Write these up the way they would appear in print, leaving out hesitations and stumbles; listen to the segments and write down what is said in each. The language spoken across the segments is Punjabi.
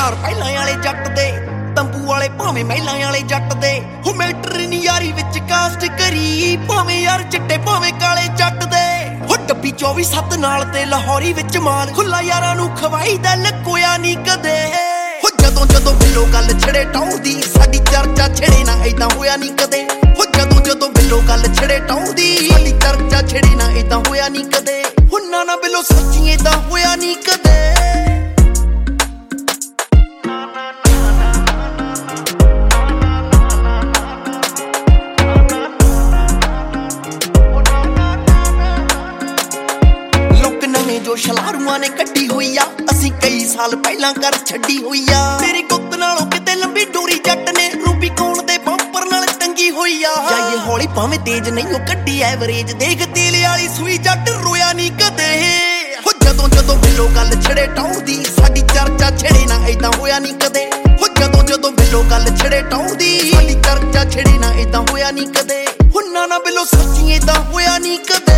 ਯਾਰ ਪਹਿਲਾਂ ਵਾਲੇ ਜੱਟ ਦੇ, ਤੰਬੂ ਵਾਲੇ ਭਾਵੇਂ ਮਹਿਲਾਂ ਵਾਲੇ ਜੱਟ ਦੇ। ਹੋ ਮੈਟਰ ਨੀ ਯਾਰੀ ਵਿੱਚ ਕਾਸਟ ਕਰੀ, ਭਾਵੇਂ ਯਾਰ ਚਿੱਟੇ ਭਾਵੇਂ ਕਾਲੇ ਜੱਟ ਦੇ। ਹੋ ਡੱਬੀ 24/7 ਨਾਲ ਤੇ ਲਾਹੌਰੀ ਵਿੱਚ ਮਾਲ, ਖੁੱਲਾ ਯਾਰਾਂ ਨੂੰ ਖਵਾਈ ਦਾ ਲਕੋਇਆ ਨੀ ਕਦੇ। ਹੋ ਜਦੋਂ ਜਦੋਂ ਬਿੱਲੋ ਗੱਲ ਛੜੇ ਟਾਉਂਦੀ, ਸਾਡੀ ਚਰਚਾ ਛੜੇ ਨਾ ਏਦਾਂ ਹੋਇਆ ਨੀ ਕਦੇ। ਹੋ ਜਦੋਂ ਜਦੋਂ ਬਿੱਲੋ ਗੱਲ ਛੜੇ ਟਾਉਂਦੀ, ਸਾਡੀ ਚਰਚਾ ਛੜੇ ਨਾ ਏਦਾਂ ਹੋਇਆ ਨੀ ਕਦੇ। ਹੋ ਨਾ ਬਿੱਲੋ ਸੱਚੀ ਏਦਾਂ ਹੋਇਆ ਨੀ ਕਦੇ। ਜੋ ਛਲਾਰੂਆਂ ਨੇ ਕੱਢੀ ਹੋਈ ਆ, ਅਸੀਂ ਕਈ ਸਾਲ ਪਹਿਲਾਂ ਕਰ ਛੱਡੀ ਹੋਈ ਆ। ਤੇਰੀ ਗੁੱਤ ਨਾਲੋਂ ਕਿਤੇ ਲੰਬੀ ਡੋਰੀ ਜੱਟ ਨੇ ਰੂਬੀ ਕੌਣ ਦੇ ਬੰਪਰ ਨਾਲ ਟੰਗੀ ਹੋਈ ਆ। ਜਾਈਏ ਹੌਲੀ ਭਾਵੇਂ ਤੇਜ਼ ਨਹੀਂ ਉਹ ਕੱਢੀ ਐਵਰੇਜ, ਦੇਖ ਤੇਲੇ ਵਾਲੀ ਸੂਈ ਜੱਟ ਰੋਇਆ ਨੀ ਕਦੇ। ਹੋ ਜਦੋਂ ਜਦੋਂ ਬਿੱਲੋ ਗੱਲ ਛੜੇ ਟਾਉਂਦੀ, ਸਾਡੀ ਚਰਚਾ ਛੜੇ ਨਾ ਏਦਾਂ ਹੋਇਆ ਨੀ ਕਦੇ। ਹੋ ਜਦੋਂ ਜਦੋਂ ਬਿੱਲੋ ਗੱਲ ਛੜੇ ਟਾਉਂਦੀ, ਸਾਡੀ ਚਰਚਾ ਛੜੇ ਨਾ ਏਦਾਂ ਹੋਇਆ ਨੀ ਕਦੇ। ਹੋ ਨਾ ਬਿੱਲੋ ਸੱਚੀ ਏਦਾਂ ਹੋਇਆ ਨੀ ਕਦੇ।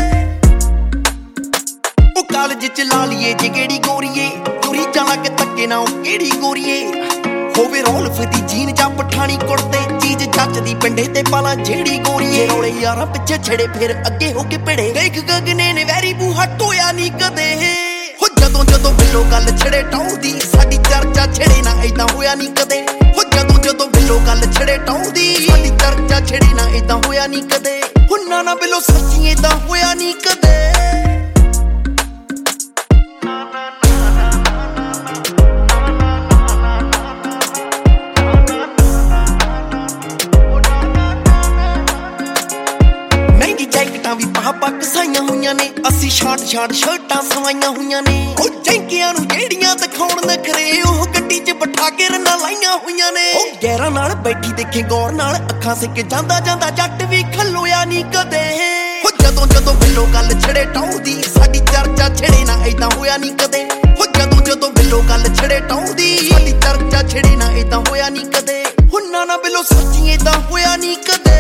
ਉਹ ਕਾਲਜ ਚ ਲਾ ਲਈਏ ਜੇ ਕਿਹੜੀ ਗੋਰੀਏ, ਤੁਰੀ ਜਾਣਾ ਕਿ ਧੱਕੇ ਨਾ ਉਹ ਕਿਹੜੀ ਗੋਰੀਏ। ਹੋਵੇ ਰੌਲਫ ਦੀ ਜੀਨ ਜਾਂ ਪਠਾਣੀ ਕੁੜਤੇ, ਚੀਜ਼ ਜੱਚਦੀ ਪਿੰਡੇ ਤੇ ਪਾਲਾ ਜਿਹੜੀ ਗੋਰੀਏ। ਰੌਲੇ ਯਾਰਾਂ ਪਿੱਛੇ ਛੜੇ ਫਿਰ ਅੱਗੇ ਹੋ ਕੇ ਭਿੜੇ, ਦੇਖ ਗਗਨੇ ਨੇ ਵੈਰੀ ਬੂਹਾ ਟੋਇਆ ਨੀ ਕਦੇ। ਹੋ ਜਦੋਂ ਜਦੋਂ ਬਿੱਲੋ ਗੱਲ ਛੜੇ ਟਾਉਂਦੀ, ਸਾਡੀ ਚਰਚਾ ਛੜੇ ਨਾ ਏਦਾਂ ਹੋਇਆ ਨੀ ਕਦੇ। ਹੋ ਜਦੋਂ ਜਦੋਂ ਬਿੱਲੋ ਗੱਲ ਛੜੇ ਟਾਉਂਦੀ, ਸਾਡੀ ਚਰਚਾ ਛੜੇ ਨਾ ਏਦਾਂ ਹੋਇਆ ਨੀ ਕਦੇ। ਹੋ ਨਾ ਬਿੱਲੋ ਸੱਚੀ ਏਦਾਂ ਹੋਇਆ ਨੀ ਕਦੇ। ਜੈਕਟਾਂ ਵੀ ਪਾ ਕਸਾਈਆਂ ਹੋਈਆਂ ਨੇ, ਅਸੀਂ ਛਾਂਟ ਸ਼ਰਟਾਂ ਸਵਾਈਆਂ ਹੋਈਆਂ ਨੇ। ਉਹ ਜੈਂਕਿਆਂ ਨੂੰ ਜਿਹੜੀਆਂ ਦਿਖਾਉਣ ਨਖਰੇ, ਉਹ ਗੱਡੀ 'ਚ ਬਿਠਾ ਕੇ ਰੰਨਾਂ ਲਾਈਆਂ ਹੋਈਆਂ ਨੇ। ਉਹ ਗੈਰਾਂ ਨਾਲ ਬੈਠੀ ਦੇਖੇ ਗੌਰ ਨਾਲ, ਅੱਖਾਂ ਸਿੱਕ ਜਾਂਦਾ ਜਾਂਦਾ ਜੱਟ ਵੀ ਖਲੋਇਆ ਨੀ ਕਦੇ। ਹੋ ਜਦੋਂ ਜਦੋਂ ਬਿੱਲੋ ਗੱਲ ਛੜੇ ਟਾਉਂਦੀ, ਸਾਡੀ ਚਰਚਾ ਛੜੇ ਨਾ ਏਦਾਂ ਹੋਇਆ ਨੀ ਕਦੇ। ਹੋ ਜਦੋਂ ਜਦੋਂ ਬਿੱਲੋ ਗੱਲ ਛੜੇ ਟਾਉਂਦੀ, ਸਾਡੀ ਚਰਚਾ ਛੜੇ ਨਾ ਏਦਾਂ ਹੋਇਆ ਨੀ ਕਦੇ। ਹੋ ਨਾ ਬਿੱਲੋ ਸੱਚੀ ਏਦਾਂ ਹੋਇਆ ਨੀ ਕਦੇ।